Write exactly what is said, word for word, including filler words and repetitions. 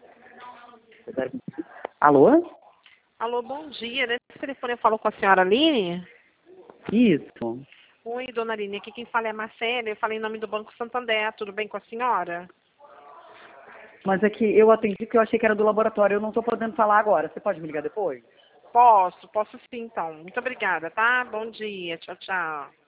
Alô? Alô, bom dia. Nesse telefone eu falo com a senhora Aline? Isso. Oi, dona Aline. Aqui quem fala é a Marcela. Eu falei em nome do Banco Santander. Tudo bem com a senhora? Mas é que eu atendi porque eu achei que era do laboratório. Eu não estou podendo falar agora. Você pode me ligar depois? Posso, posso sim, então. Muito obrigada, tá? Bom dia. Tchau, tchau.